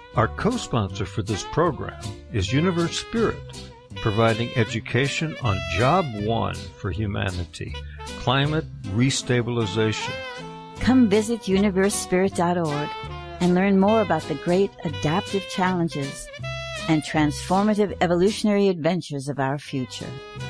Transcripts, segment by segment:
Our co-sponsor for this program is Universe Spirit, providing education on Job 1 for humanity, climate restabilization. Come visit universespirit.org and learn more about the great adaptive challenges and transformative evolutionary adventures of our future.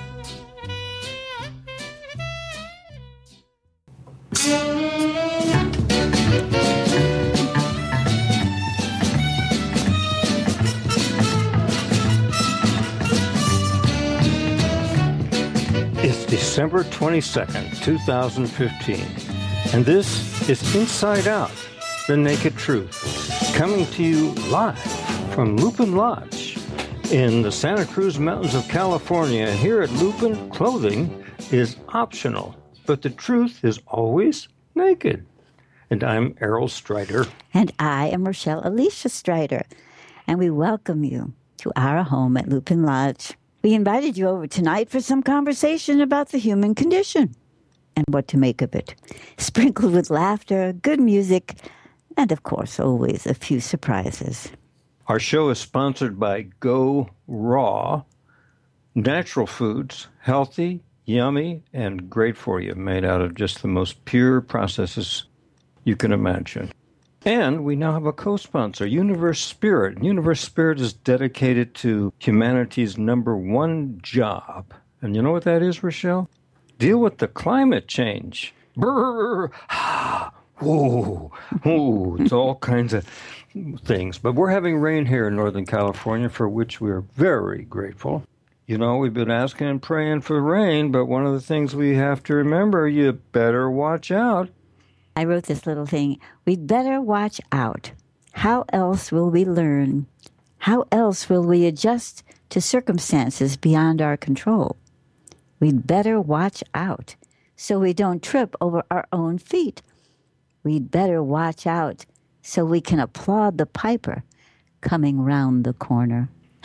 It's December 22nd, 2015, and this is Inside Out, The Naked Truth, coming to you live from Lupin Lodge in the Santa Cruz Mountains of California. Here at Lupin, clothing is optional, but the truth is always naked. And I'm Errol Strider. And I am Rochelle Alicia Strider, and we welcome you to our home at Lupin Lodge. We invited you over tonight for some conversation about the human condition and what to make of it, sprinkled with laughter, good music, and, of course, always a few surprises. Our show is sponsored by Go Raw, natural foods, healthy, yummy, and great for you, made out of just the most pure processes you can imagine. And we now have a co-sponsor, Universe Spirit. Universe Spirit is dedicated to humanity's number one job. And you know what that is, Rochelle? Deal with the climate change. Brrr, ah, whoa, whoa. It's all kinds of things. But we're having rain here in Northern California, for which we're very grateful. You know, we've been asking and praying for rain, but one of the things we have to remember, you better watch out. I wrote this little thing. We'd better watch out. How else will we learn? How else will we adjust to circumstances beyond our control? We'd better watch out so we don't trip over our own feet. We'd better watch out so we can applaud the piper coming round the corner.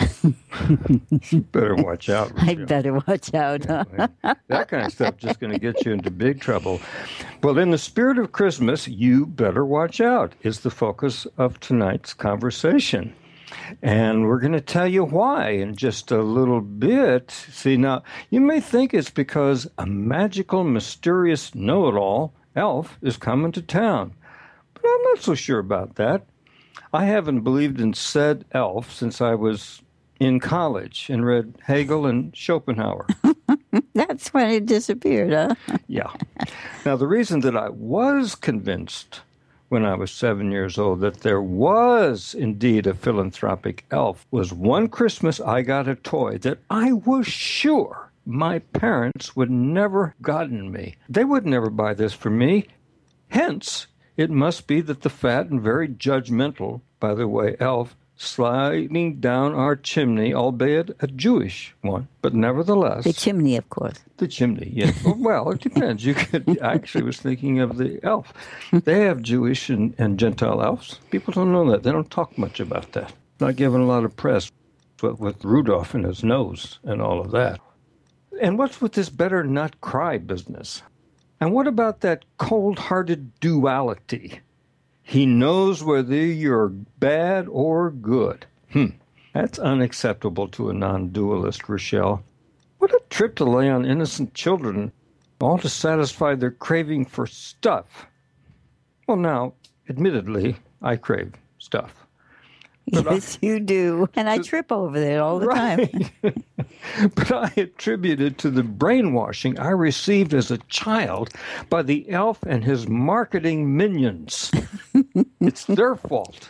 Better watch out, Rochelle. I'd better watch out. Yeah, that kind of stuff just going to get you into big trouble. Well, in the spirit of Christmas, you better watch out is the focus of tonight's conversation. And we're going to tell you why in just a little bit. See, now, you may think it's because a magical, mysterious know-it-all elf is coming to town. But I'm not so sure about that. I haven't believed in said elf since I was in college and read Hegel and Schopenhauer. That's when it disappeared, huh? Yeah. Now, the reason that I was convinced when I was 7 years old that there was indeed a philanthropic elf was one Christmas I got a toy that I was sure my parents would never have gotten me. They would never buy this for me. Hence, it must be that the fat and very judgmental, by the way, elf sliding down our chimney, albeit a Jewish one, but nevertheless. The chimney, of course. The chimney, yes. Well, it depends. You could actually was thinking of the elf. They have Jewish and Gentile elves. People don't know that. They don't talk much about that. Not given a lot of press, but with Rudolph and his nose and all of that. And what's with this better not cry business? And what about that cold-hearted duality? He knows whether you're bad or good. That's unacceptable to a non-dualist, Rochelle. What a trip to lay on innocent children, all to satisfy their craving for stuff. Well, now, admittedly, I crave stuff. Yes, you do. And I trip over it all the time. But I attribute it to the brainwashing I received as a child by the elf and his marketing minions. It's their fault.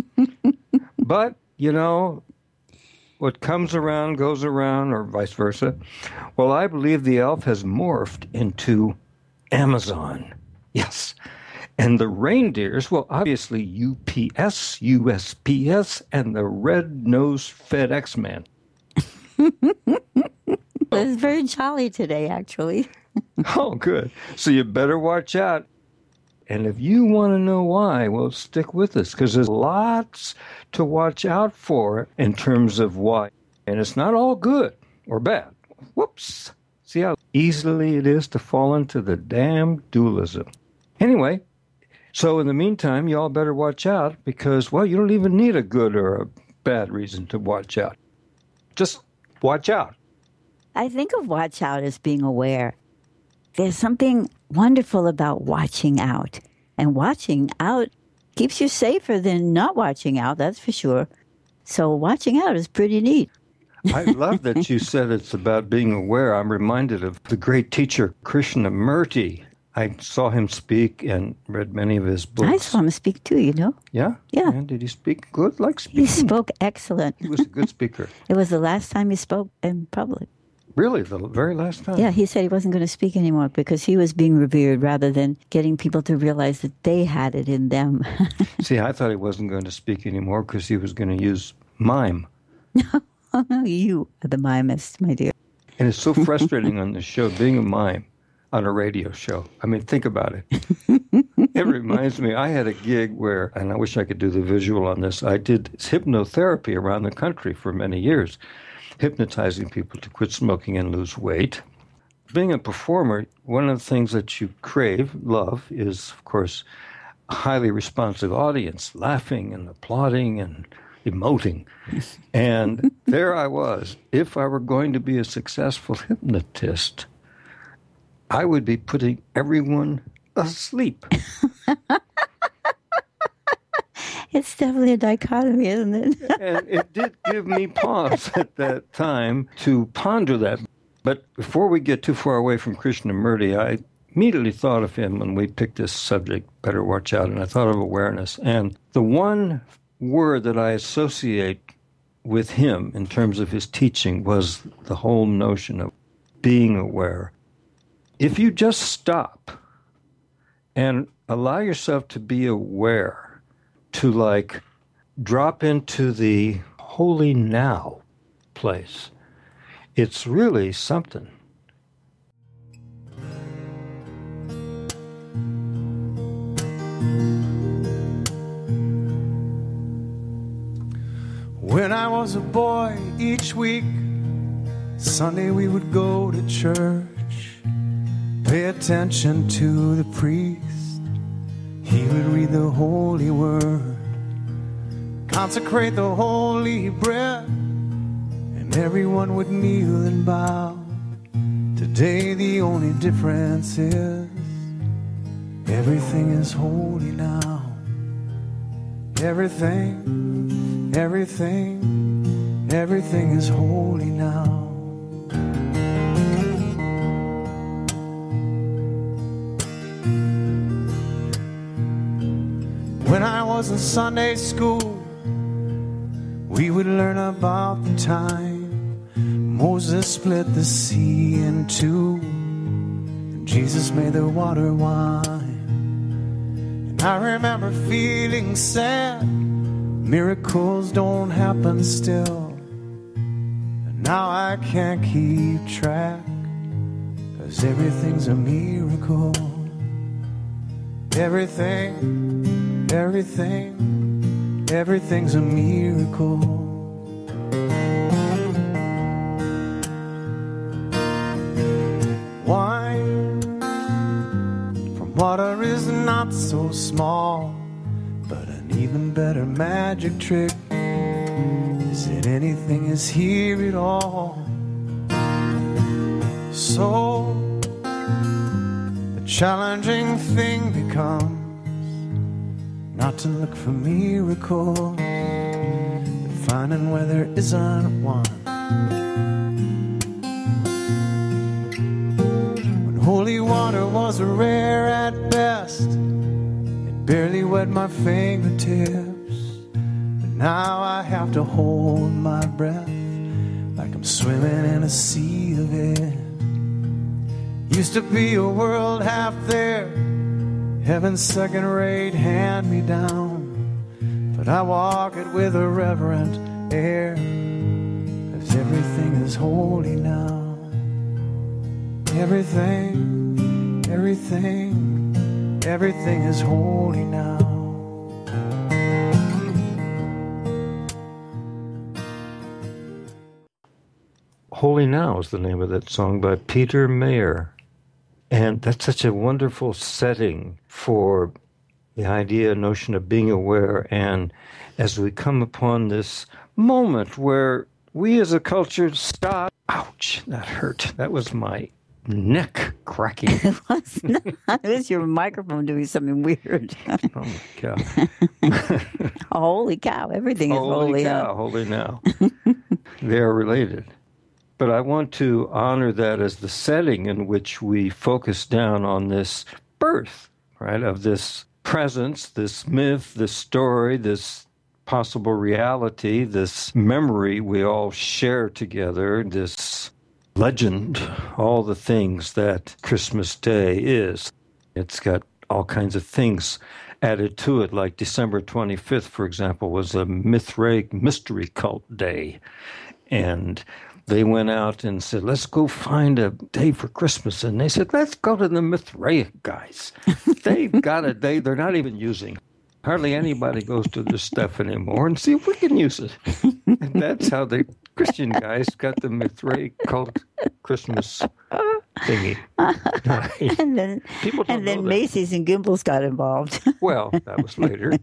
But, you know, what comes around goes around, or vice versa. Well, I believe the elf has morphed into Amazon. Yes. And the reindeers, well, obviously UPS, USPS, and the red-nosed FedEx man. It's very jolly today, actually. Oh, good. So you better watch out. And if you want to know why, well, stick with us, because there's lots to watch out for in terms of why. And it's not all good or bad. Whoops. See how easily it is to fall into the damn dualism. Anyway, So in the meantime, you all better watch out because, well, you don't even need a good or a bad reason to watch out. Just watch out. I think of watch out as being aware. There's something wonderful about watching out. And watching out keeps you safer than not watching out, that's for sure. So watching out is pretty neat. I love that you said it's about being aware. I'm reminded of the great teacher Krishnamurti. I saw him speak and read many of his books. I saw him speak too, you know. Yeah? Yeah. And did he speak good? Like speaking? He spoke excellent. He was a good speaker. It was the last time he spoke in public. Really? The very last time? Yeah, he said he wasn't going to speak anymore because he was being revered rather than getting people to realize that they had it in them. See, I thought he wasn't going to speak anymore because he was going to use mime. Oh, no, you are the mimist, my dear. And it's so frustrating on the show, being a mime on a radio show. I mean, think about it. It reminds me, I had a gig where, and I wish I could do the visual on this, I did hypnotherapy around the country for many years, hypnotizing people to quit smoking and lose weight. Being a performer, one of the things that you crave, love, is, of course, a highly responsive audience, laughing and applauding and emoting. And there I was. If I were going to be a successful hypnotist, I would be putting everyone asleep. It's definitely a dichotomy, isn't it? And it did give me pause at that time to ponder that. But before we get too far away from Krishnamurti, I immediately thought of him when we picked this subject, Better Watch Out, and I thought of awareness. And the one word that I associate with him in terms of his teaching was the whole notion of being aware. If you just stop and allow yourself to be aware, to like drop into the holy now place, it's really something. When I was a boy, each week, Sunday we would go to church, pay attention to the priest. He would read the holy word, consecrate the holy bread, and everyone would kneel and bow. Today the only difference is everything is holy now. Everything is holy now. When I was in Sunday school, we would learn about the time Moses split the sea in two, and Jesus made the water wine. And I remember feeling sad, miracles don't happen still. And now I can't keep track, 'cause everything's a miracle. Everything's a miracle. Wine from water is not so small, but an even better magic trick is that anything is here at all. So the challenging thing becomes not to look for miracles, but finding where there isn't one. When holy water was rare at best, it barely wet my fingertips. But now I have to hold my breath like I'm swimming in a sea of it. Used to be a world half there, heaven's second-rate hand-me-down, but I walk it with a reverent air, 'cause everything is holy now. Everything is holy now. Holy Now is the name of that song by Peter Mayer. And that's such a wonderful setting for the idea, notion of being aware. And as we come upon this moment where we as a culture stop, ouch, that hurt. That was my neck cracking. It was not. It was your microphone doing something weird. Oh my God. Holy cow, everything is holy. Holy now. They are related. But I want to honor that as the setting in which we focus down on this birth, right, of this presence, this myth, this story, this possible reality, this memory we all share together, this legend, all the things that Christmas Day is. It's got all kinds of things added to it, like December 25th, for example, was a Mithraic mystery cult day. And they went out and said, let's go find a day for Christmas. And they said, let's go to the Mithraic guys. They've got a day they're not even using. Hardly anybody goes to this stuff anymore, and see if we can use it. And that's how the Christian guys got the Mithraic cult Christmas thingy. And then Macy's and Gimbel's got involved. Well, that was later.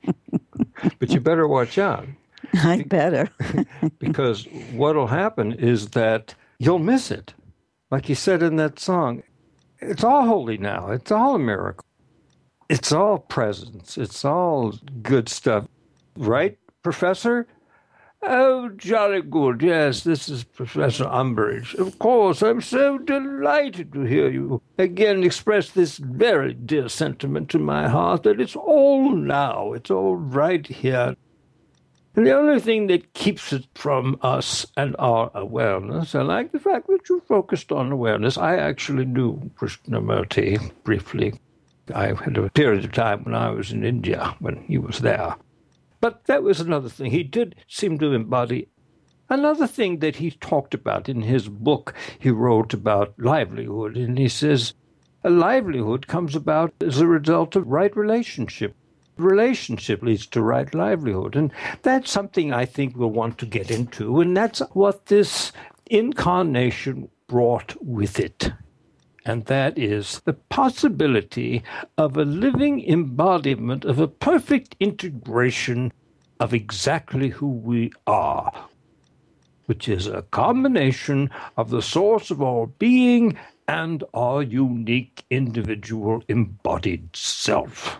But you better watch out. I better. Because what'll happen is that you'll miss it. Like you said in that song, it's all holy now. It's all a miracle. It's all presents. It's all good stuff. Right, Professor? Oh, jolly good. Yes, this is Professor Umbridge. Of course, I'm so delighted to hear you again express this very dear sentiment to my heart that it's all now. It's all right here. And the only thing that keeps it from us and our awareness, I like the fact that you focused on awareness. I actually knew Krishnamurti briefly. I had a period of time when I was in India when he was there. But that was another thing. He did seem to embody another thing that he talked about in his book. He wrote about livelihood, and he says a livelihood comes about as a result of right relationship. Relationship leads to right livelihood. And that's something I think we'll want to get into, and that's what this incarnation brought with it. And that is the possibility of a living embodiment of a perfect integration of exactly who we are, which is a combination of the source of all being and our unique individual embodied self.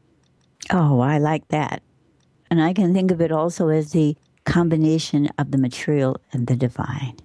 Oh, I like that. And I can think of it also as the combination of the material and the divine.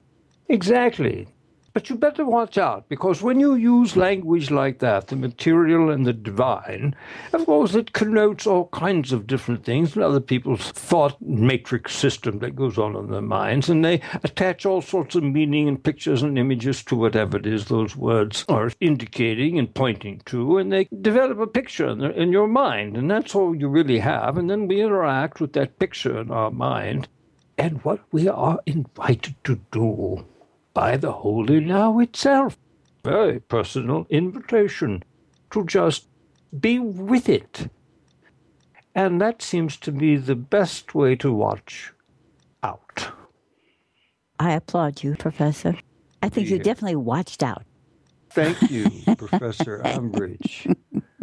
Exactly. But you better watch out, because when you use language like that, the material and the divine, of course it connotes all kinds of different things and other people's thought matrix system that goes on in their minds, and they attach all sorts of meaning and pictures and images to whatever it is those words are indicating and pointing to, and they develop a picture in your mind, and that's all you really have, and then we interact with that picture in our mind. And what we are invited to do by the Holy Now itself. Very personal invitation to just be with it. And that seems to be the best way to watch out. I applaud you, Professor. I think you definitely watched out. Thank you, Professor Umbridge.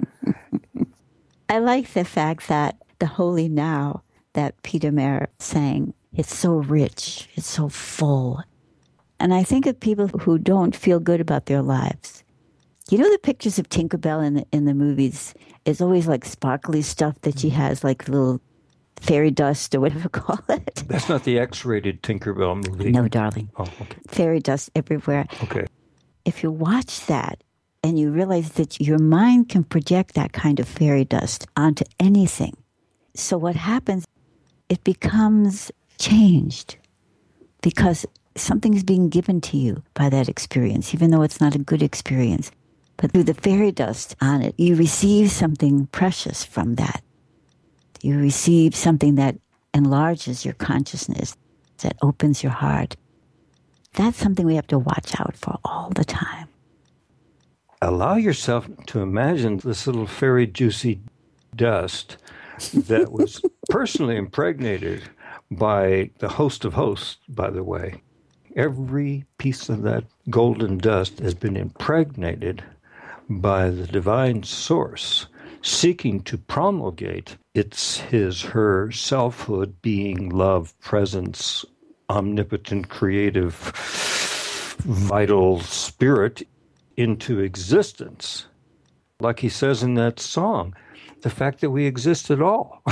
I like the fact that the Holy Now that Peter Mayer sang, it's so rich, it's so full. And I think of people who don't feel good about their lives. You know the pictures of Tinkerbell in the movies? It's always like sparkly stuff that she has, like little fairy dust or whatever you call it. That's not the X-rated Tinkerbell movie. No, darling. Oh, okay. Fairy dust everywhere. Okay. If you watch that and you realize that your mind can project that kind of fairy dust onto anything. So what happens, it becomes changed because something is being given to you by that experience, even though it's not a good experience. But through the fairy dust on it, you receive something precious from that. You receive something that enlarges your consciousness, that opens your heart. That's something we have to watch out for all the time. Allow yourself to imagine this little fairy juicy dust that was personally impregnated by the host of hosts, by the way. Every piece of that golden dust has been impregnated by the divine source seeking to promulgate its her selfhood, being, love, presence, omnipotent, creative, vital spirit into existence. Like he says in that song, the fact that we exist at all.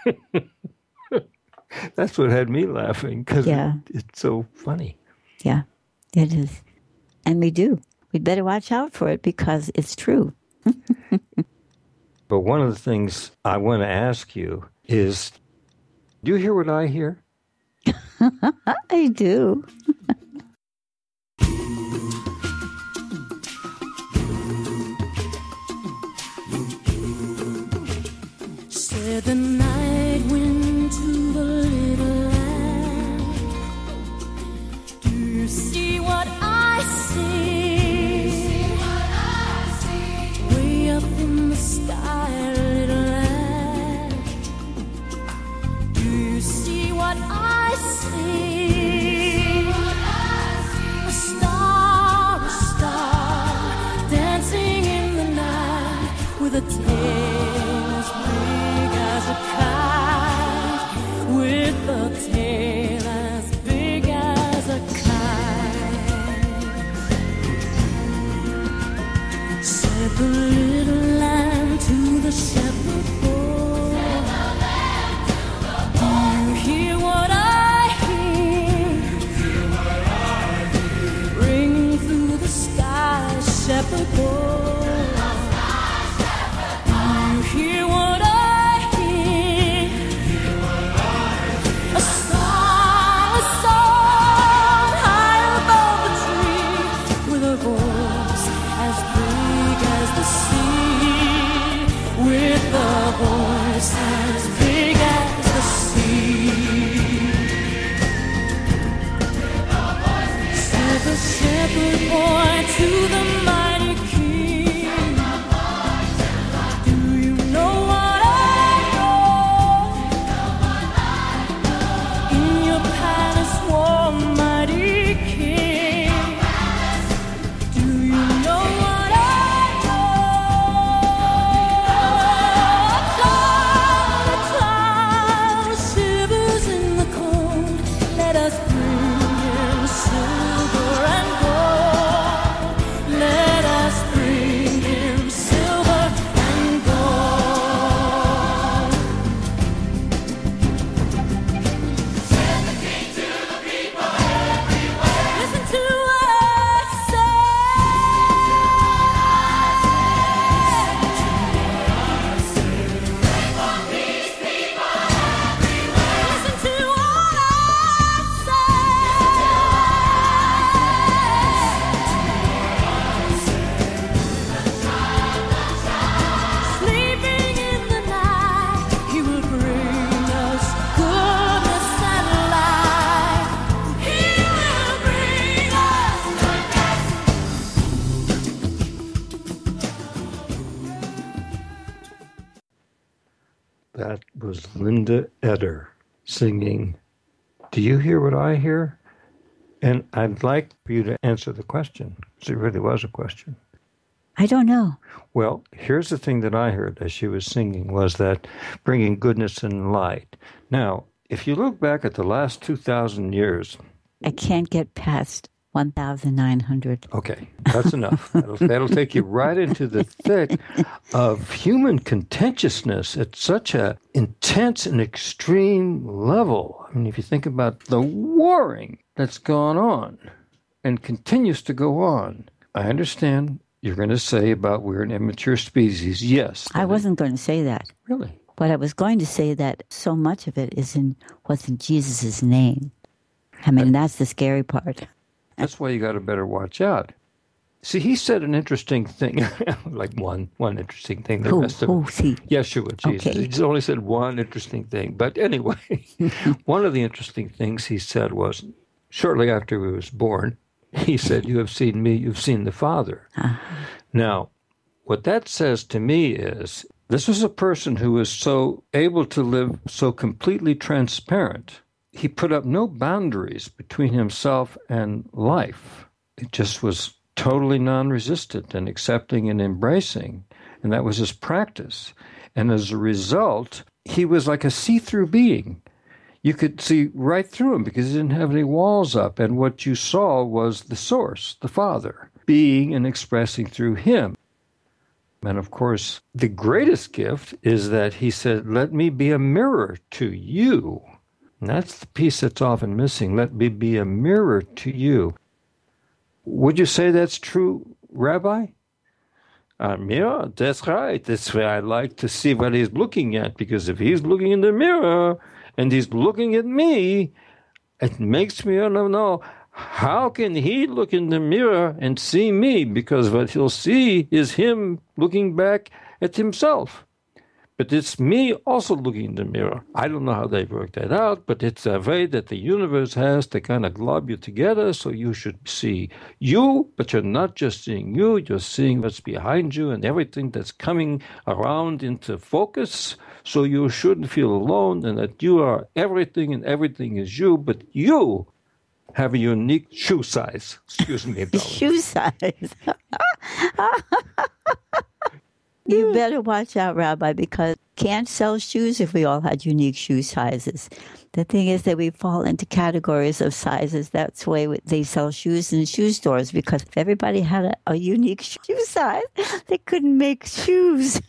That's what had me laughing, because it's so funny. Yeah, it is. And we do. We'd better watch out for it because it's true. But one of the things I want to ask you is, do you hear what I hear? I do. Said the night wind to the little land, do you see what I see? Way up in the sky, little land, do you see what I see? A star, dancing in the night with a tail as big as a kite, with a tail as big as a kite. Said the little lamb to the shepherd boy, do you hear what I hear? Ringing through the sky, shepherd boy. Hear what I hear, a song high above the tree, with a voice as big as the sea, with a voice as big as the sea. Said the shepherd boy to the mighty king, That was Linda Eder singing, "Do you hear what I hear?" And I'd like for you to answer the question, because it really was a question. I don't know. Well, here's the thing that I heard as she was singing, was that bringing goodness and light. Now, if you look back at the last 2,000 years... I can't get past 1,900. Okay, that's enough. That'll take you right into the thick of human contentiousness at such a intense and extreme level. I mean, if you think about the warring that's gone on and continues to go on, I understand you're going to say about we're an immature species. Yes. I wasn't going to say that. Really? But I was going to say that so much of it is in what's in Jesus' name. I mean, that's the scary part. That's why you got to better watch out. See, he said an interesting thing, like one interesting thing. The rest of Yeshua, Jesus. Okay. He only said one interesting thing. But anyway, one of the interesting things he said was, shortly after he was born, he said, "You have seen me, you've seen the Father." Uh-huh. Now, what that says to me is, this was a person who was so able to live so completely transparent. He put up no boundaries between himself and life. It just was totally non-resistant and accepting and embracing. And that was his practice. And as a result, he was like a see-through being. You could see right through him because he didn't have any walls up. And what you saw was the source, the Father, being and expressing through him. And of course, the greatest gift is that he said, let me be a mirror to you. And that's the piece that's often missing. Let me be a mirror to you. Would you say that's true, Rabbi? Yeah, that's right. That's why I like to see what he's looking at, because if he's looking in the mirror and he's looking at me, it makes me want to know, how can he look in the mirror and see me? Because what he'll see is him looking back at himself. But it's me also looking in the mirror. I don't know how they work that out, but it's a way that the universe has to kind of glob you together, so you should see you, but you're not just seeing you're seeing what's behind you and everything that's coming around into focus, so you shouldn't feel alone and that you are everything and everything is you, but you have a unique shoe size. Excuse me, darling. Shoe size. You better watch out, Rabbi, because can't sell shoes if we all had unique shoe sizes. The thing is that we fall into categories of sizes. That's the way they sell shoes in shoe stores, because if everybody had a unique shoe size, they couldn't make shoes.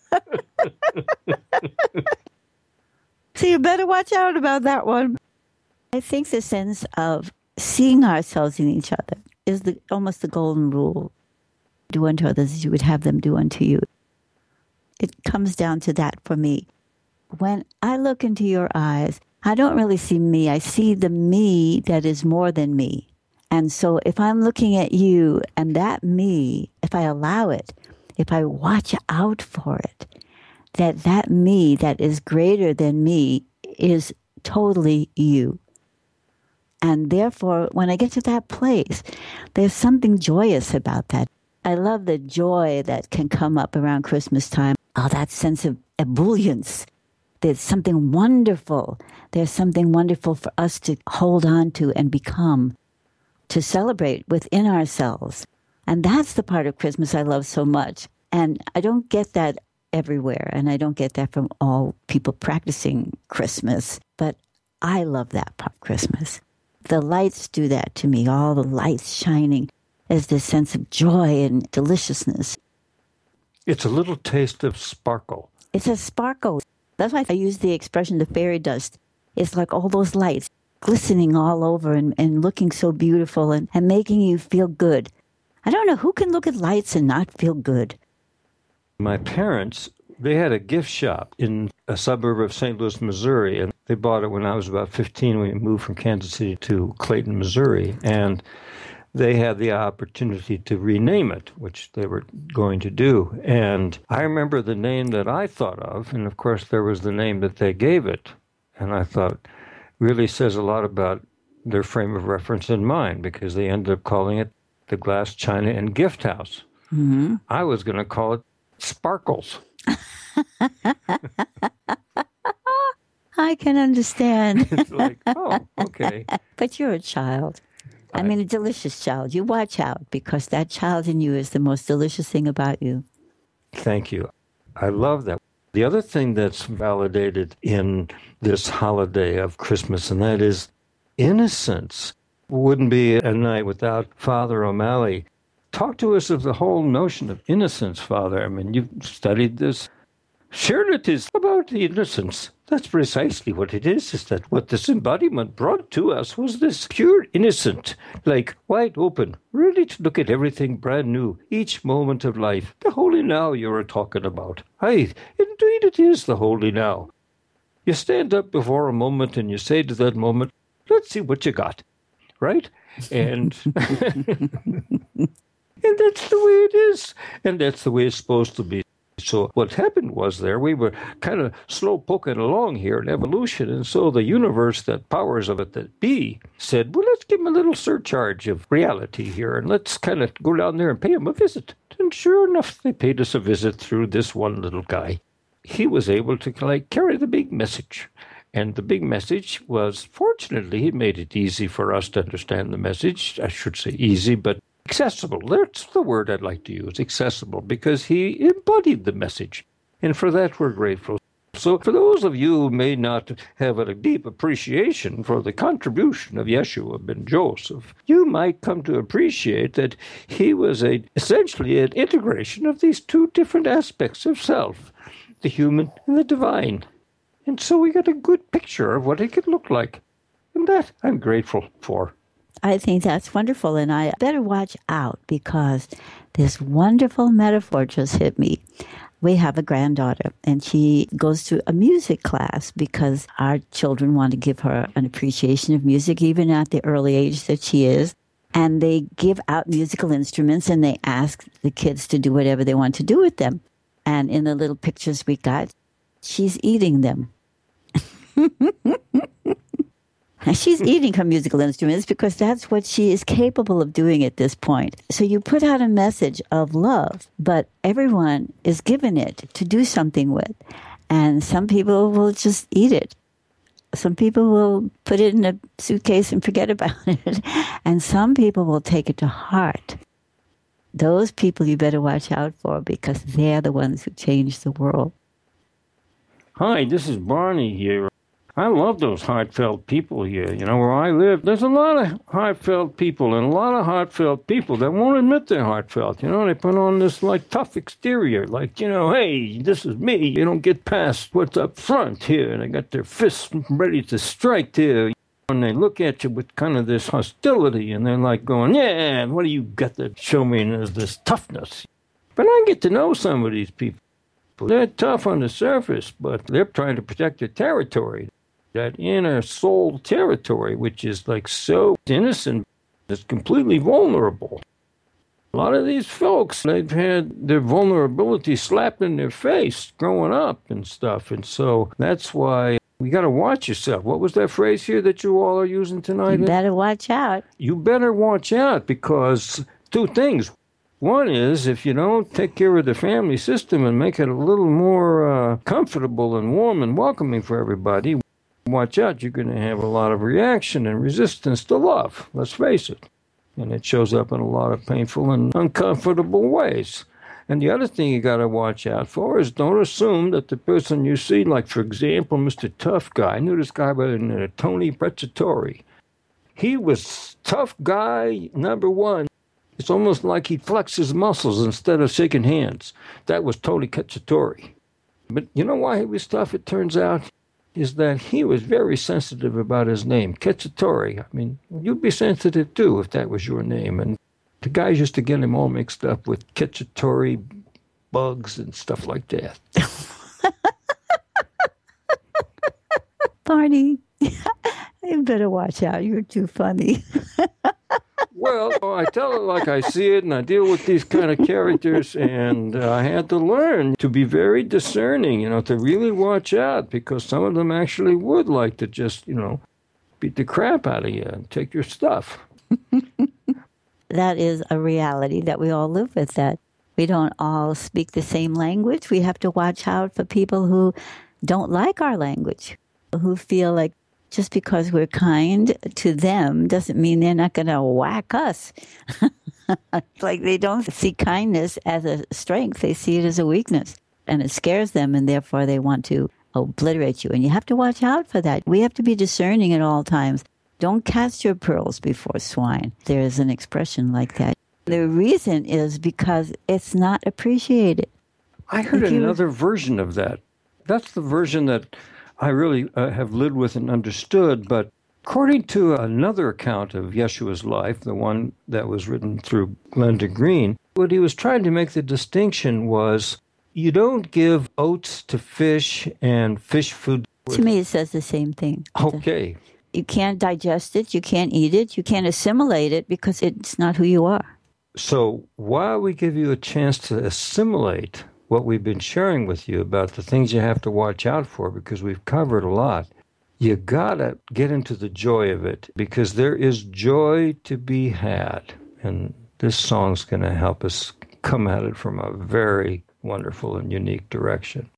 So you better watch out about that one. I think the sense of seeing ourselves in each other is almost the golden rule. Do unto others as you would have them do unto you. It comes down to that for me. When I look into your eyes, I don't really see me. I see the me that is more than me. And so if I'm looking at you and that me, if I allow it, if I watch out for it, that me that is greater than me is totally you. And therefore, when I get to that place, there's something joyous about that. I love the joy that can come up around Christmas time. Oh, that sense of ebullience. There's something wonderful. There's something wonderful for us to hold on to and become, to celebrate within ourselves. And that's the part of Christmas I love so much. And I don't get that everywhere, and I don't get that from all people practicing Christmas. But I love that part of Christmas. The lights do that to me, all the lights shining. There's this sense of joy and deliciousness. It's a little taste of sparkle. It's a sparkle. That's why I use the expression, the fairy dust. It's like all those lights glistening all over and looking so beautiful and making you feel good. I don't know who can look at lights and not feel good. My parents, they had a gift shop in a suburb of St. Louis, Missouri, and they bought it when I was about 15. We moved from Kansas City to Clayton, Missouri, and they had the opportunity to rename it, which they were going to do. And I remember the name that I thought of, and of course there was the name that they gave it. And I thought, really says a lot about their frame of reference and mine, because they ended up calling it the Glass, China, and Gift House. Mm-hmm. I was going to call it Sparkles. I can understand. It's like, oh, okay. But you're a child. I mean, a delicious child. You watch out, because that child in you is the most delicious thing about you. Thank you. I love that. The other thing that's validated in this holiday of Christmas, and that is innocence. Wouldn't be a night without Father O'Malley. Talk to us of the whole notion of innocence, Father. I mean, you've studied this. Sure, it is about the innocence. That's precisely what it is that what this embodiment brought to us was this pure innocent, like wide open, ready to look at everything brand new, each moment of life. The holy now you're talking about. Aye, indeed it is the holy now. You stand up before a moment and you say to that moment, let's see what you got, right? And and that's the way it is, and that's the way it's supposed to be. So what happened was we were kind of slow poking along here in evolution, and so the universe, that powers of it that be, said, well, let's give him a little surcharge of reality here, and let's kind of go down there and pay him a visit. And sure enough, they paid us a visit through this one little guy. He was able to carry the big message. And the big message was, fortunately, he made it easy for us to understand the message. I should say easy, but accessible. That's the word I'd like to use, accessible, because he embodied the message. And for that, we're grateful. So for those of you who may not have a deep appreciation for the contribution of Yeshua ben Joseph, you might come to appreciate that he was essentially an integration of these two different aspects of self, the human and the divine. And so we got a good picture of what it could look like. And that I'm grateful for. I think that's wonderful, and I better watch out because this wonderful metaphor just hit me. We have a granddaughter, and she goes to a music class because our children want to give her an appreciation of music, even at the early age that she is. And they give out musical instruments, and they ask the kids to do whatever they want to do with them. And in the little pictures we got, she's eating them. She's eating her musical instruments because that's what she is capable of doing at this point. So you put out a message of love, but everyone is given it to do something with. And some people will just eat it. Some people will put it in a suitcase and forget about it. And some people will take it to heart. Those people you better watch out for because they're the ones who change the world. Hi, this is Barney here. I love those heartfelt people here. You know, where I live, there's a lot of heartfelt people and a lot of heartfelt people that won't admit they're heartfelt. You know, they put on this, like, tough exterior, like, you know, hey, this is me. You don't get past what's up front here. And they got their fists ready to strike here. And they look at you with kind of this hostility, and they're like going, yeah, what do you got to show me as this toughness? But I get to know some of these people. They're tough on the surface, but they're trying to protect their territory. That inner soul territory, which is like so innocent, it's completely vulnerable. A lot of these folks, they've had their vulnerability slapped in their face growing up and stuff. And so that's why we got to watch yourself. What was that phrase here that you all are using tonight? You better watch out. You better watch out because two things. One is, if you don't take care of the family system and make it a little more comfortable and warm and welcoming for everybody, watch out, you're going to have a lot of reaction and resistance to love. Let's face it. And it shows up in a lot of painful and uncomfortable ways. And the other thing you got to watch out for is don't assume that the person you see, like, for example, Mr. Tough Guy. I knew this guy by the name of Tony Preccatori. He was tough guy number one. It's almost like he flexed his muscles instead of shaking hands. That was Tony Cacciatore. But you know why he was tough, it turns out? Is that he was very sensitive about his name, Cacciatore. I mean, you'd be sensitive too if that was your name. And the guys used to get him all mixed up with Cacciatore bugs and stuff like that. Barney, you better watch out. You're too funny. Well, I tell it like I see it, and I deal with these kind of characters, and I had to learn to be very discerning, you know, to really watch out, because some of them actually would like to just, you know, beat the crap out of you and take your stuff. That is a reality that we all live with, that we don't all speak the same language. We have to watch out for people who don't like our language, who feel like just because we're kind to them doesn't mean they're not going to whack us. Like they don't see kindness as a strength. They see it as a weakness. And it scares them, and therefore they want to obliterate you. And you have to watch out for that. We have to be discerning at all times. Don't cast your pearls before swine. There is an expression like that. The reason is because it's not appreciated. I heard another version of that. That's the version that I really have lived with and understood, but according to another account of Yeshua's life, the one that was written through Glenda Green, what he was trying to make the distinction was you don't give oats to fish and fish food. To me, it says the same thing. Okay. You can't digest it, you can't eat it, you can't assimilate it because it's not who you are. So while we give you a chance to assimilate what we've been sharing with you about the things you have to watch out for, because we've covered a lot, you gotta get into the joy of it, because there is joy to be had. And this song's gonna help us come at it from a very wonderful and unique direction.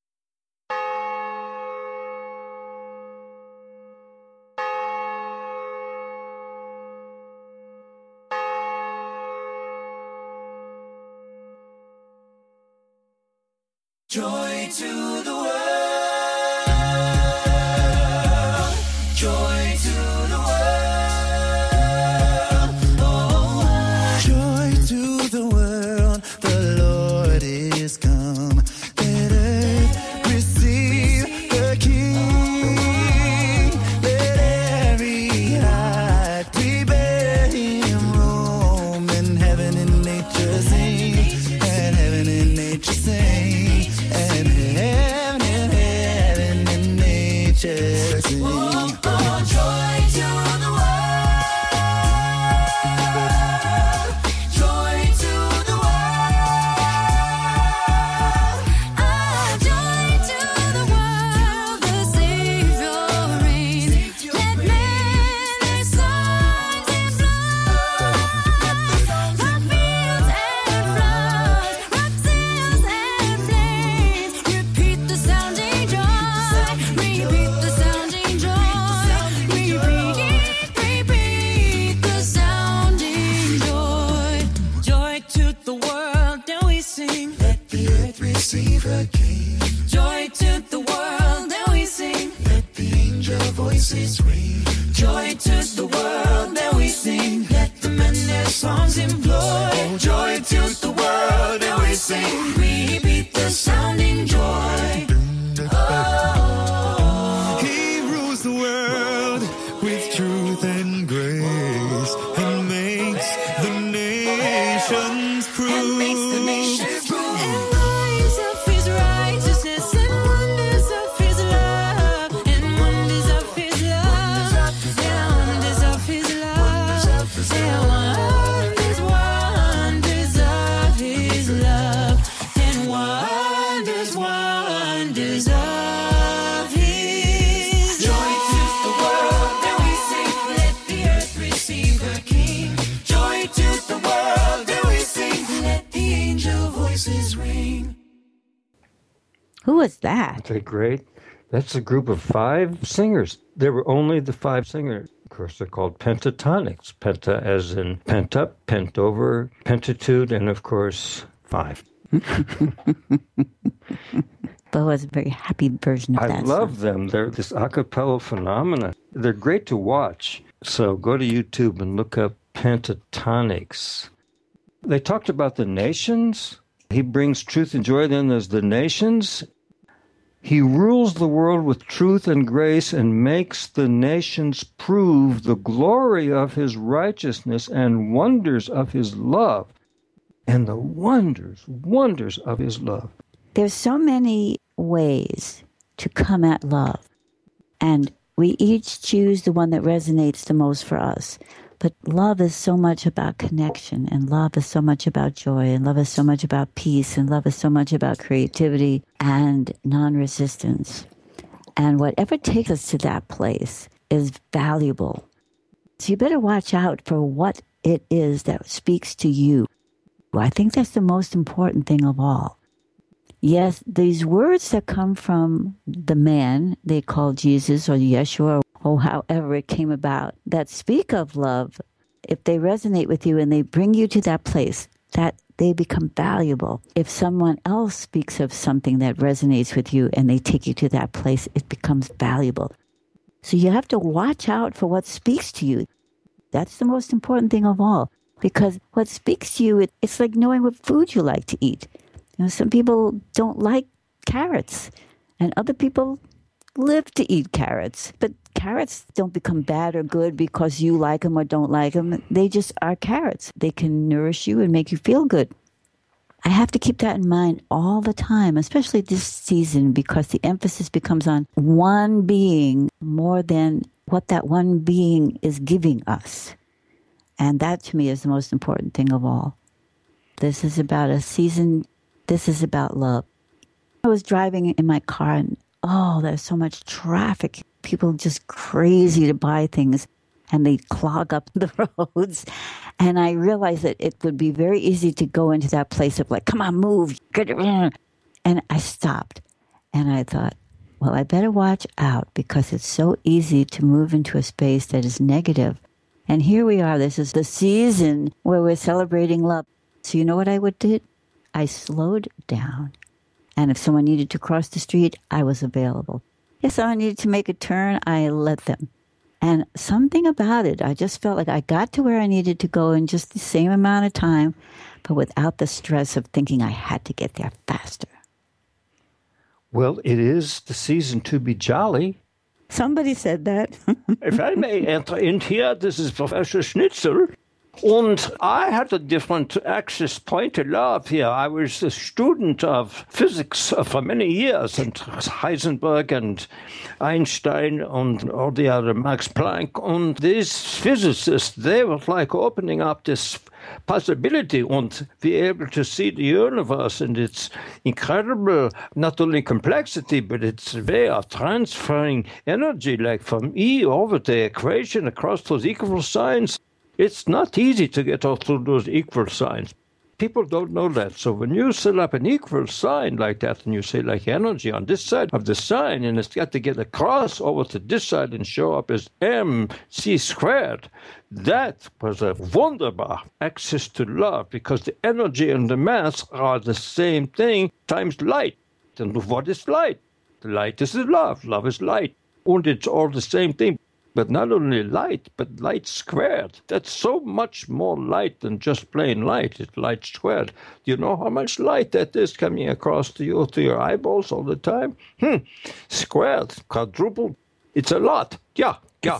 Joy to the world. Joy to the world. Oh, joy to the world. The Lord is come. Let earth receive the King. Let every heart prepare him roam. And heaven and nature sing. And heaven and nature sing. And heaven and nature sing. Oh, joy to the world. Joy to the world. Joy to the world, the Savior reigns. Let men their songs in blood. Rock fields and floods, rock sails and flames. Repeat the sounding joy. Repeat the sounding joy. Repeat the sounding joy. Joy to the world, now we sing. Let the earth receive her King. Joy to the world, now we sing. Let the angel voices ring. Joy to the world, now we sing. Let the men their songs employ. Oh, joy to the world, and we sing. Repeat the sounding joy. He rules the world with truth and grace and makes the nations prove. And wonders of his righteousness and wonders of his love. And wonders of his love. And wonders of his love. And wonders of his love. And wonders of his Joy to the world, and we sing. Let the earth receive her King. Joy to the world, and we sing. Let the angel voices ring. Who was that? They're great. That's a group of 5 singers. There were only the 5 singers. Of course, they're called pentatonics. Penta as in pent up, pent over, pentitude, and of course, 5. But it was a very happy version of I that love song. them. They're this a cappella phenomenon. They're great to watch. So go to YouTube and look up pentatonics. They talked about the nations. He brings truth and joy. Then there's the nations. He rules the world with truth and grace and makes the nations prove the glory of his righteousness and wonders of his love. And the wonders of his love. There's so many ways to come at love, and we each choose the one that resonates the most for us. But love is so much about connection, and love is so much about joy, and love is so much about peace, and love is so much about creativity and non-resistance. And whatever takes us to that place is valuable. So you better watch out for what it is that speaks to you. I think that's the most important thing of all. Yes, these words that come from the man they call Jesus or Yeshua or however it came about that speak of love, if they resonate with you and they bring you to that place, that they become valuable. If someone else speaks of something that resonates with you and they take you to that place, it becomes valuable. So you have to watch out for what speaks to you. That's the most important thing of all. Because what speaks to you, it's like knowing what food you like to eat. You know, some people don't like carrots, and other people live to eat carrots. But carrots don't become bad or good because you like them or don't like them. They just are carrots. They can nourish you and make you feel good. I have to keep that in mind all the time, especially this season, because the emphasis becomes on one being more than what that one being is giving us. And that, to me, is the most important thing of all. This is about a season. This is about love. I was driving in my car, and there's so much traffic. People just crazy to buy things, and they clog up the roads. And I realized that it would be very easy to go into that place of like, come on, move. Get it. And I stopped, and I thought, well, I better watch out because it's so easy to move into a space that is negative. And here we are. This is the season where we're celebrating love. So you know what I did? I slowed down And if someone needed to cross the street, I was available. If someone needed to make a turn, I let them. And something about it, I just felt like I got to where I needed to go in just the same amount of time, but without the stress of thinking I had to get there faster. Well, it is the season to be jolly. Somebody said that. If I may enter in here, this is Professor Schnitzel. And I had a different access point to love here. I was a student of physics for many years, and Heisenberg and Einstein and all the other, Max Planck. And these physicists, they were like opening up this possibility and be able to see the universe and its incredible, not only complexity, but its way of transferring energy, like from E over the equation across those equal signs. It's not easy to get all through those equal signs. People don't know that. So when you set up an equal sign like that and you say like energy on this side of the sign and it's got to get across over to this side and show up as mc squared, that was a wonderful access to love because the energy and the mass are the same thing times light. And what is light? Light is love. Love is light. And it's all the same thing. But not only light, but light squared. That's so much more light than just plain light. It's light squared. Do you know how much light that is coming across to your eyeballs all the time? Squared, quadrupled. It's a lot. Yeah.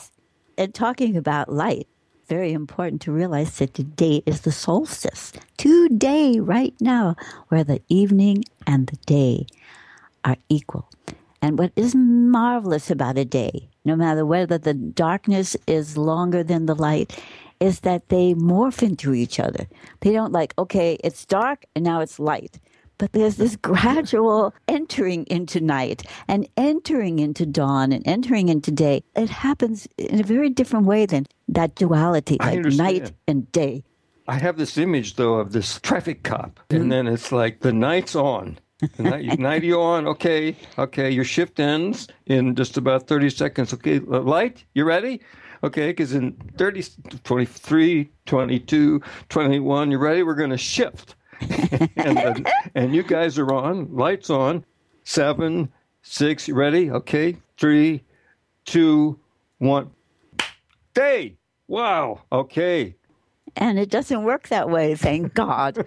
And talking about light, very important to realize that today is the solstice. Today, right now, where the evening and the day are equal. And what is marvelous about a day, no matter whether the darkness is longer than the light, is that they morph into each other. They don't like, okay, it's dark and now it's light. But there's this gradual entering into night and entering into dawn and entering into day. It happens in a very different way than that duality, like night and day. I have this image, though, of this traffic cop. And then it's like the night's on. Night you on, okay, your shift ends in just about 30 seconds. Okay, light, you ready? Okay, because in 30, 23, 22, 21, you ready? We're going to shift. and you guys are on, lights on, 7, 6, you ready? Okay, 3, 2, 1. Day! Wow, okay. And it doesn't work that way, thank God.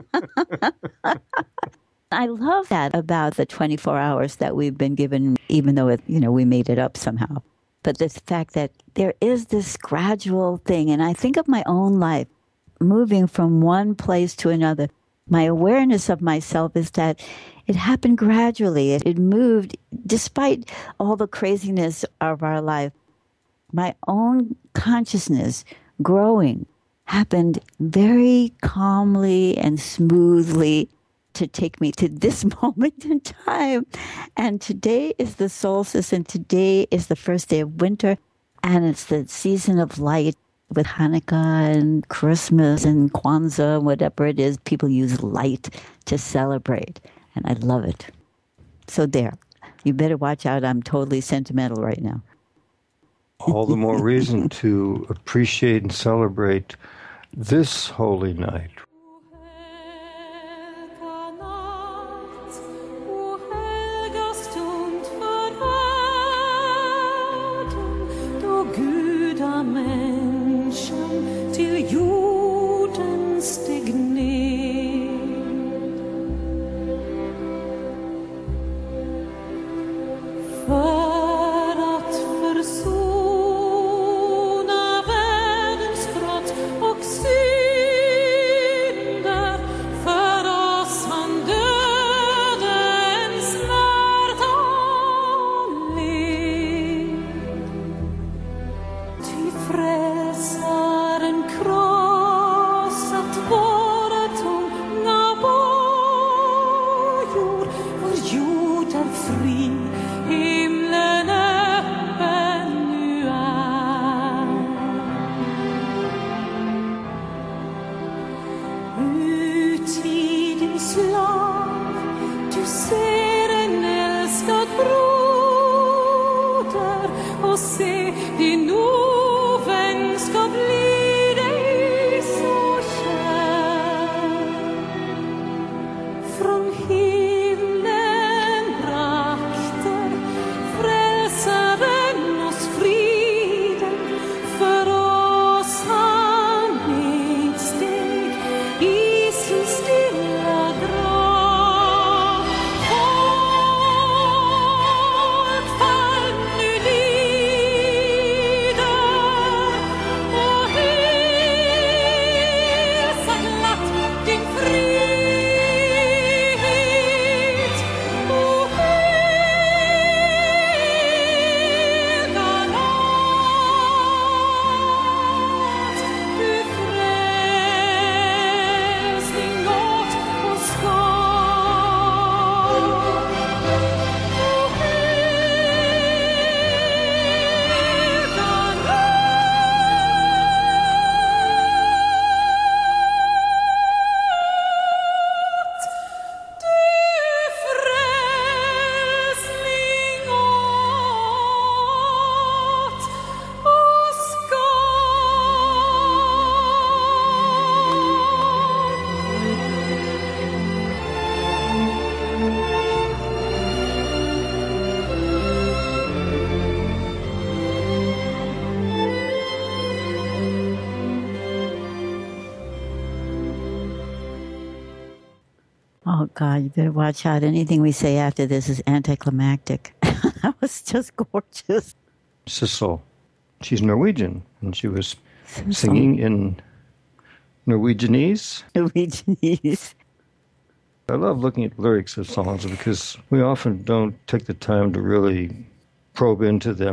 I love that about the 24 hours that we've been given, even though we made it up somehow. But the fact that there is this gradual thing, and I think of my own life, moving from one place to another. My awareness of myself is that it happened gradually. It moved despite all the craziness of our life. My own consciousness growing happened very calmly and smoothly to take me to this moment in time. And today is the solstice, and today is the first day of winter, and it's the season of light with Hanukkah and Christmas and Kwanzaa, whatever it is. People use light to celebrate, and I love it. So there. You better watch out. I'm totally sentimental right now. All the more reason to appreciate and celebrate this holy night. From himlen God, you better watch out. Anything we say after this is anticlimactic. That was just gorgeous. Sissel. She's Norwegian, and she was singing in Norwegianese. Norwegianese. I love looking at lyrics of songs because we often don't take the time to really probe into them.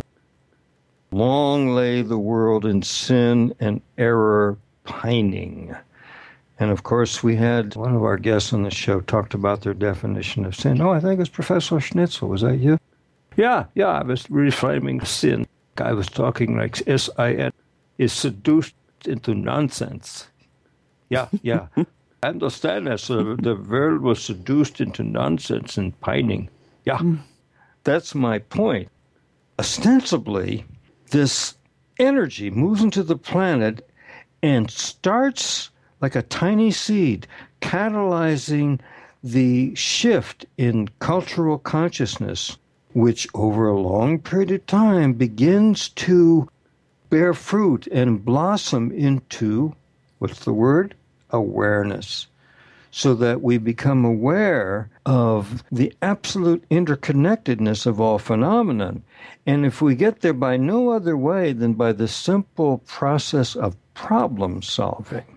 Long lay the world in sin and error pining. And of course, we had one of our guests on the show talked about their definition of sin. Oh, I think it was Professor Schnitzel. Was that you? Yeah, I was reframing sin. I was talking like S-I-N is seduced into nonsense. Yeah. I understand that. So the world was seduced into nonsense and pining. Yeah, that's my point. Ostensibly, this energy moves into the planet and starts like a tiny seed, catalyzing the shift in cultural consciousness, which over a long period of time begins to bear fruit and blossom into, what's the word? Awareness. So that we become aware of the absolute interconnectedness of all phenomenon. And if we get there by no other way than by the simple process of problem solving,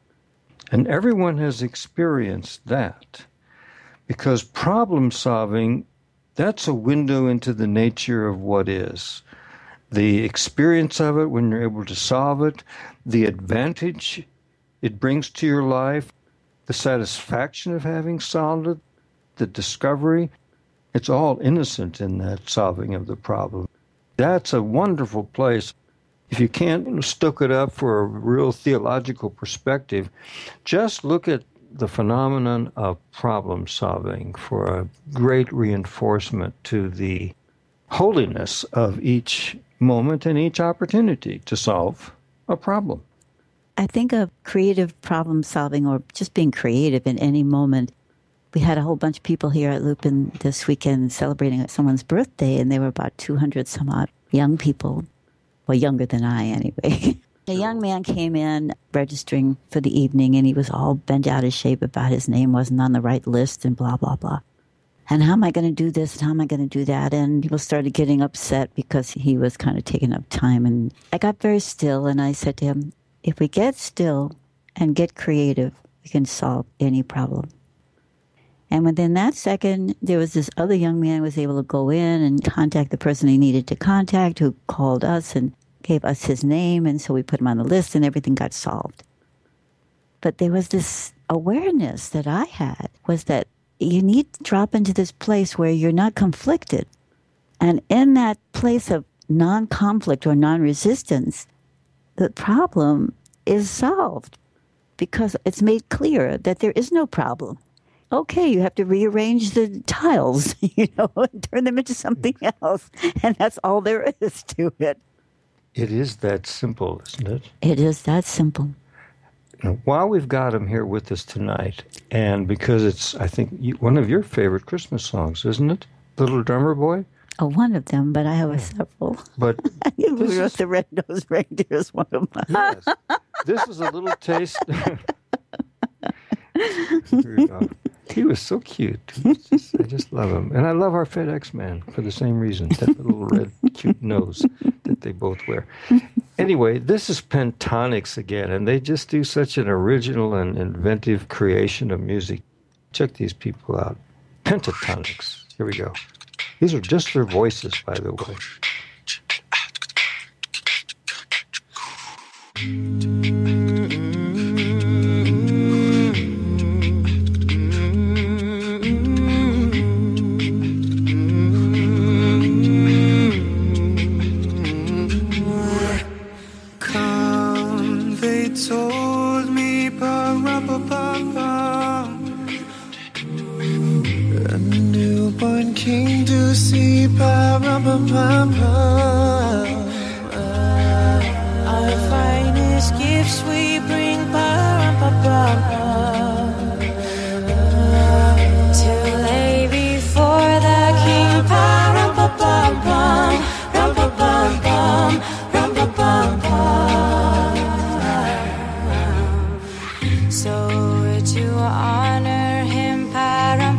and everyone has experienced that, because problem solving, that's a window into the nature of what is. The experience of it when you're able to solve it, the advantage it brings to your life, the satisfaction of having solved it, the discovery, it's all innocent in that solving of the problem. That's a wonderful place. If you can't stoke it up for a real theological perspective, just look at the phenomenon of problem solving for a great reinforcement to the holiness of each moment and each opportunity to solve a problem. I think of creative problem solving or just being creative in any moment. We had a whole bunch of people here at Lupin this weekend celebrating someone's birthday, and there were about 200 some odd young people. Well, younger than I anyway. A young man came in registering for the evening, and he was all bent out of shape about his name wasn't on the right list and blah, blah, blah. And how am I going to do this and how am I going to do that? And people started getting upset because he was kind of taking up time. And I got very still, and I said to him, if we get still and get creative, we can solve any problem. And within that second, there was this other young man who was able to go in and contact the person he needed to contact, who called us and gave us his name, and so we put him on the list, and everything got solved. But there was this awareness that I had, was that you need to drop into this place where you're not conflicted. And in that place of non-conflict or non-resistance, the problem is solved because it's made clear that there is no problem. Okay, you have to rearrange the tiles, and turn them into something else. And that's all there is to it. It is that simple, isn't it? It is that simple. Now, while we've got him here with us tonight, and because it's, I think, one of your favorite Christmas songs, isn't it? Little Drummer Boy? Oh, one of them, but I have several. But the Red-Nosed Reindeer is one of mine. Yes. This is a little taste. Here we go. He was so cute. I just love him. And I love our FedEx man for the same reason, that little red, cute nose that they both wear. Anyway, this is Pentatonix again, and they just do such an original and inventive creation of music. Check these people out. Pentatonix. Here we go. These are just their voices, by the way. King to see, our finest gifts we bring, to lay before the King. So to honor him,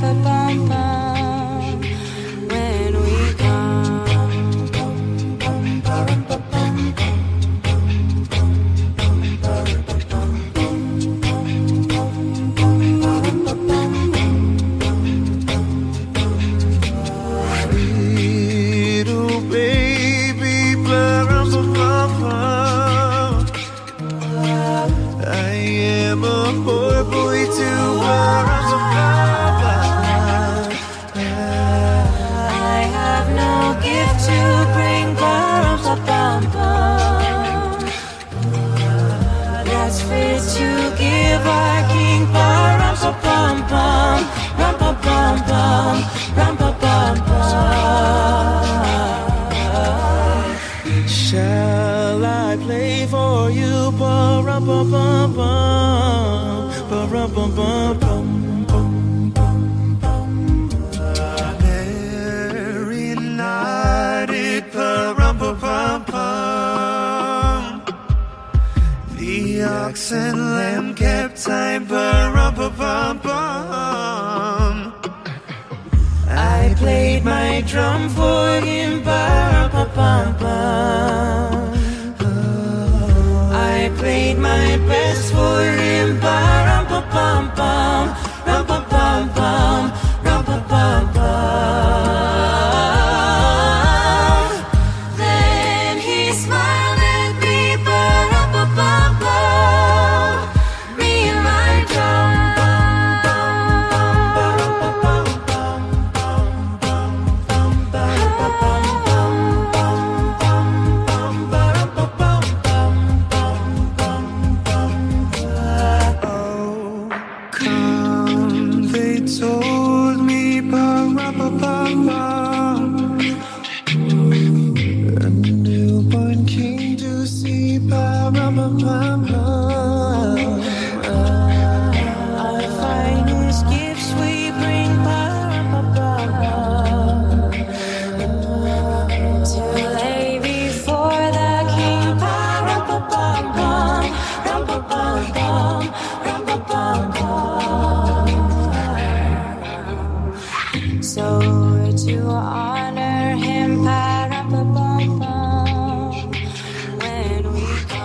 pum. That's fit to give our king pa-rum-pa-pum-pum, rum-pa-pum-pum, rum-pa-pum-pum. Shall I play for you? Pa-rum-pa-pum-pum, pa-rum-pa-pum-pum. Mary nodded, pa-rum-pa-pum-pum. The ox and lamb kept time, pa-rum-pa-pum-pum. I played my drum for him, pa-rum-pa-pum-pum. I played my best for him, pa-rum-pa-pum-pum, rum-pa-pum-pum, rum-pa-pum-pum. Then he smiled at me, pa-rum-pa-pum-pum, me and my drum. Told me, pa-rum-pa-pum-pum, a newborn king to see, pa-rum-pa-pum-pum. Our finest gifts we bring, pa-rum-pa-pum-pum, to lay before the king, pa-rum-pa-pum-pum, rum-pa-pum-pum, rum-pa-pum-pum. So to honor him, pa-rum-pa-pum-pum, when we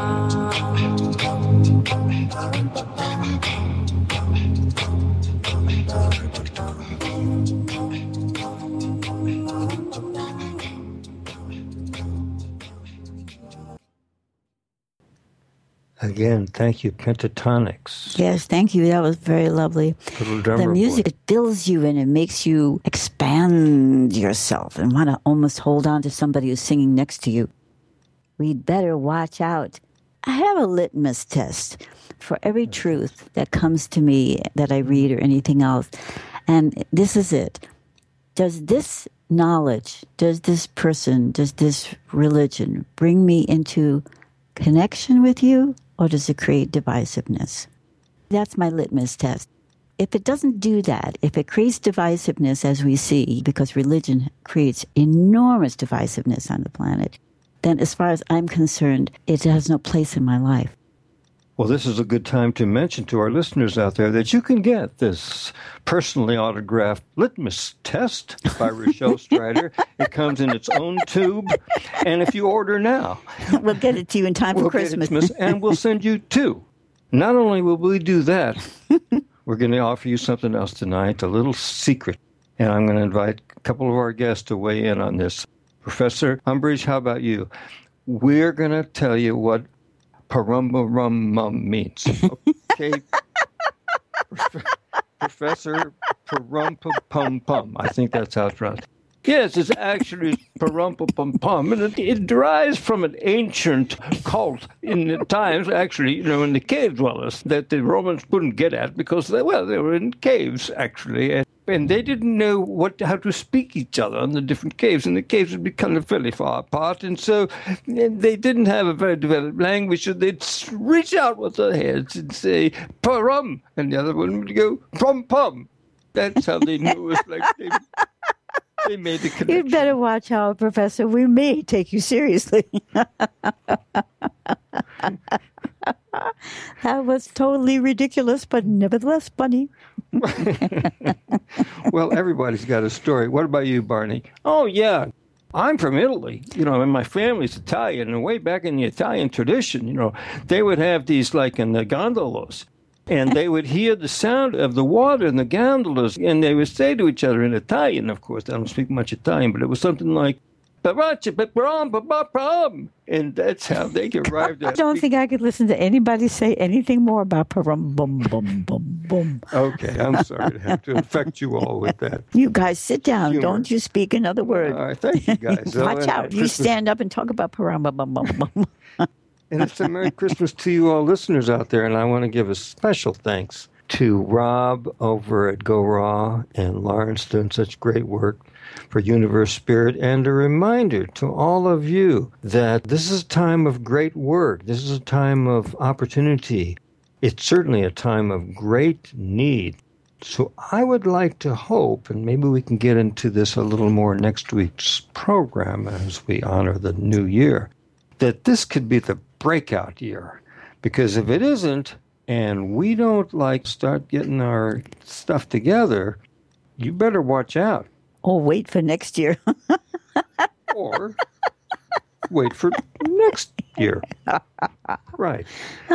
Again, thank you, Pentatonics. Yes, thank you. That was very lovely. Little drummer The music, boy. it fills you and it makes you expand yourself and want to almost hold on to somebody who's singing next to you. We'd better watch out. I have a litmus test for every truth that comes to me that I read or anything else. And this is it. Does this knowledge, does this person, does this religion bring me into connection with you, or does it create divisiveness? That's my litmus test. If it doesn't do that, if it creates divisiveness, as we see, because religion creates enormous divisiveness on the planet, then as far as I'm concerned, it has no place in my life. Well, this is a good time to mention to our listeners out there that you can get this personally autographed litmus test by Rochelle Strider. It comes in its own tube. And if you order now, We'll get it to you in time for Christmas. And we'll send you two. Not only will we do that, we're going to offer you something else tonight, a little secret. And I'm going to invite a couple of our guests to weigh in on this. Professor Humbridge, how about you? We're going to tell you what Parumpa-rum-mum means. Okay? Professor Parumpa-pum-pum. I think that's how it's pronounced. Yes, it's actually Parumpa-pum-pum, and it derives from an ancient cult in the times, actually, in the cave dwellers that the Romans couldn't get at because they were in caves, actually, and they didn't know how to speak each other in the different caves, and the caves would be kind of fairly far apart, and so they didn't have a very developed language, so they'd reach out with their heads and say, Parum, and the other one would go, Pum-pum. That's how they knew it was like they made the connection. You'd better watch out, Professor. We may take you seriously. That was totally ridiculous, but nevertheless funny. Well, everybody's got a story. What about you, Barney? Oh, yeah. I'm from Italy, and my family's Italian. And way back in the Italian tradition, they would have these like in the gondolas. And they would hear the sound of the water in the gondolas, and they would say to each other in Italian, of course. I don't speak much Italian, but it was something like, And that's how they arrived at. I don't think I could listen to anybody say anything more about parum bum bum bum bum. Okay, I'm sorry to have to infect you all with that. You guys sit down. Humor. Don't you speak another word. All right, thank you guys. Watch out. You stand up and talk about parum bum bum bum. And it's a Merry Christmas to you all listeners out there. And I want to give a special thanks to Rob over at Go Raw and Lawrence doing such great work for Universe Spirit. And a reminder to all of you that this is a time of great work. This is a time of opportunity. It's certainly a time of great need. So I would like to hope, and maybe we can get into this a little more next week's program as we honor the new year, that this could be the breakout year. Because if it isn't, and we don't start getting our stuff together, you better watch out. Oh, wait for next year. Or wait for next year. Right.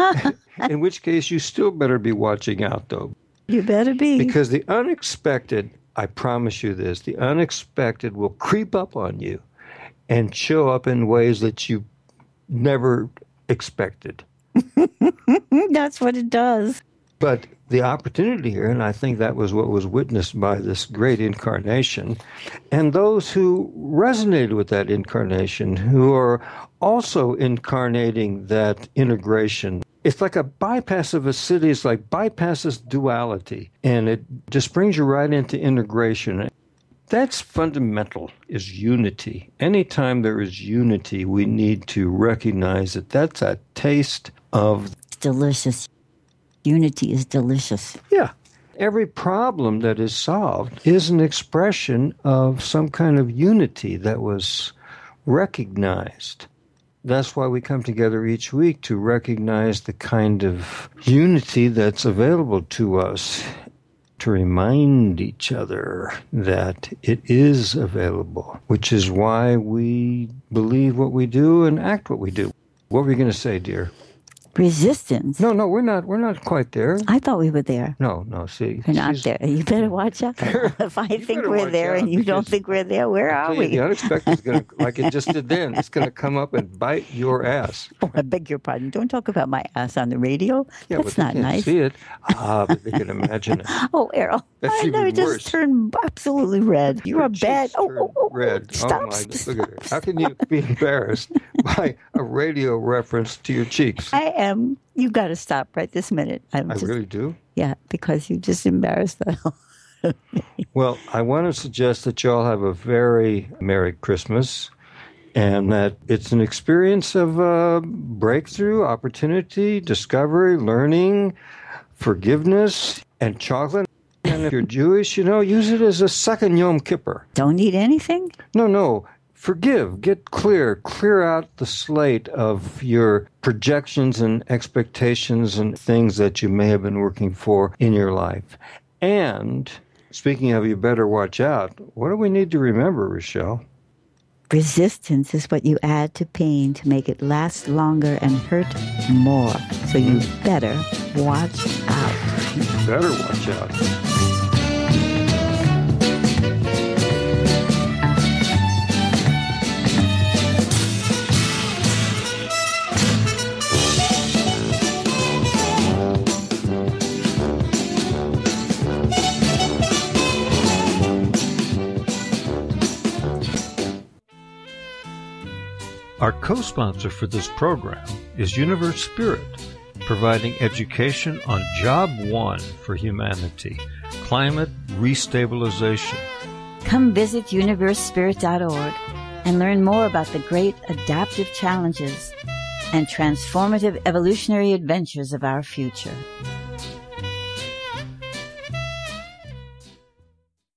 In which case, you still better be watching out, though. You better be. Because the unexpected, I promise you this, the unexpected will creep up on you and show up in ways that you never expected. That's what it does. But the opportunity here, and I think that was what was witnessed by this great incarnation, and those who resonated with that incarnation, who are also incarnating that integration. It's like a bypass of a city. It's like bypasses duality, and it just brings you right into integration. That's fundamental, is unity. Anytime there is unity, we need to recognize that that's a taste of... It's delicious. Unity is delicious. Yeah. Every problem that is solved is an expression of some kind of unity that was recognized. That's why we come together each week, to recognize the kind of unity that's available to us, to remind each other that it is available, which is why we believe what we do and act what we do. What were you going to say, dear? Resistance. No, we're not quite there. I thought we were there. No, see. We're not there. You better watch out. If I think we're there and you don't think we're there, where are we? The unexpected is going to, like it just did then, it's going to come up and bite your ass. Oh, I beg your pardon. Don't talk about my ass on the radio. Yeah, That's but not they can't nice. see it. But they can imagine it. Oh, Errol. That's I know, even just worse. turned absolutely red. You're a bad... Red. Stop. Oh, my. Look at it. How can you be embarrassed by a radio reference to your cheeks? I am. You got to stop right this minute. I really do? Yeah, because you just embarrassed the hell. Well, I want to suggest that you all have a very Merry Christmas, and that it's an experience of breakthrough, opportunity, discovery, learning, forgiveness, and chocolate. And if you're Jewish, use it as a second Yom Kippur. Don't eat anything? No. Forgive, get clear out the slate of your projections and expectations and things that you may have been working for in your life. And speaking of, you better watch out. What do we need to remember, Rochelle? Resistance is what you add to pain to make it last longer and hurt more. So you better watch out. You better watch out. Our co-sponsor for this program is Universe Spirit, providing education on Job 1 for humanity, climate restabilization. Come visit universespirit.org and learn more about the great adaptive challenges and transformative evolutionary adventures of our future.